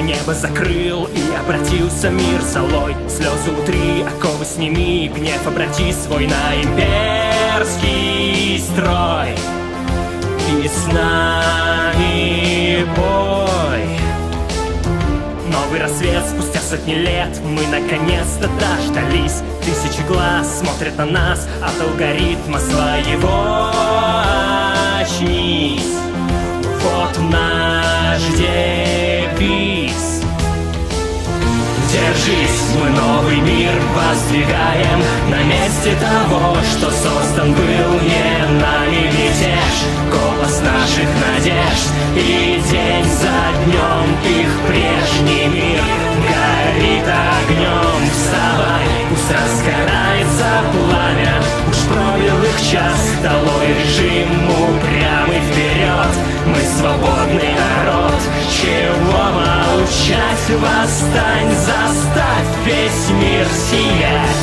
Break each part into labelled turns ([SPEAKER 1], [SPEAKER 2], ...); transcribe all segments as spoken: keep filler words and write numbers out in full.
[SPEAKER 1] Небо закрыл и обратился мир золой. Слезы утри, оковы сними, гнев обрати свой на имперский строй. И с нами бой. Новый рассвет спустя сотни лет мы наконец-то дождались. Тысячи глаз смотрят на нас, от алгоритма своего очнись. Вот наш девиз. Держись, мы новый мир воздвигаем на месте того, что создан был не нами мятеж. Голос наших надежд, и день за днем их прежний мир горит огнем. Вставай, пусть разгорается пламя, уж пробил их час, долой режим упрямый вперед. Мы свободный народ, чего молчать? Восстань, заставь весь мир сиять.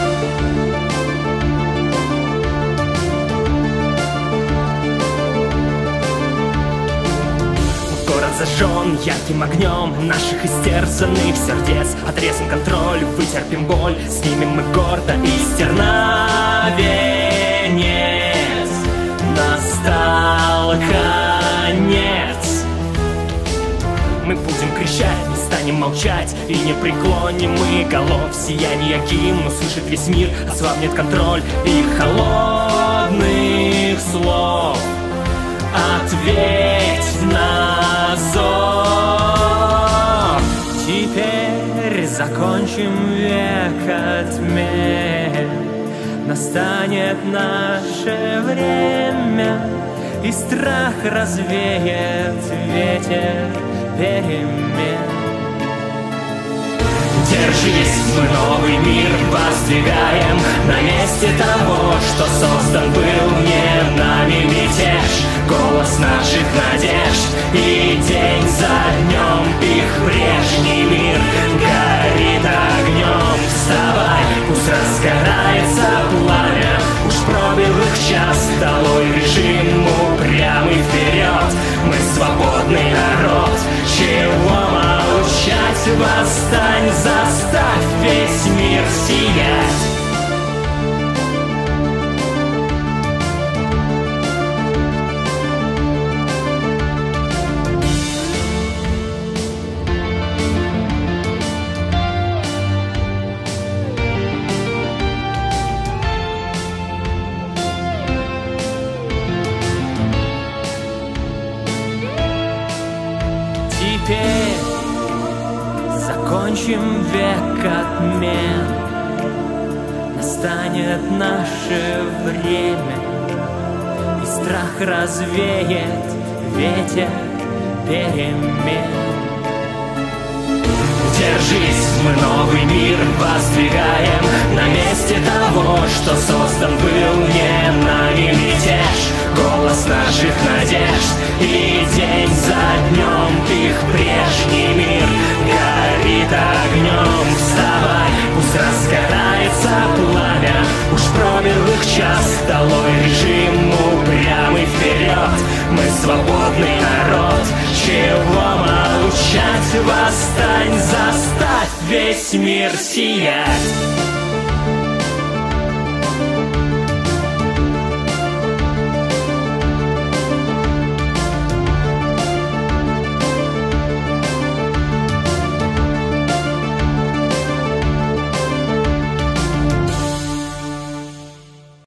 [SPEAKER 1] Город зажжен ярким огнем наших истерзанных сердец. Отрезан контроль, вытерпим боль, снимем мы гордо истерновенец. Настал конец. Мы будем кричать, не станем молчать и не преклоним мы голов. Сияние гимн услышит весь мир, ослабнет контроль их холодных слов. Ответь на зов. Теперь закончим век отмен. Настанет наше время, и страх развеет ветер перемен. Держись, мы новый мир воздвигаем на месте того, что создан был не нами мятеж. Голос наших надежд, и день за днем их прежний мир горит огнем. Вставай, пусть разгорается пламя, уж пробил их час, долой режим упрямый вперед. Мы свободный народ, чего молчать? Восстань, заставь весь мир сиять. Теперь закончим век отмен. Настанет наше время, и страх развеет ветер перемен. Держись, мы новый мир воздвигаем на месте того, что создан был не нами мятеж. Голос наших надежд, и день за днем их прежний мир горит огнем. Вставай, пусть разгорается пламя, уж пробил их час, долой режим упрямый вперед. Мы свободный народ, чего молчать? Восстань, заставь весь мир сиять.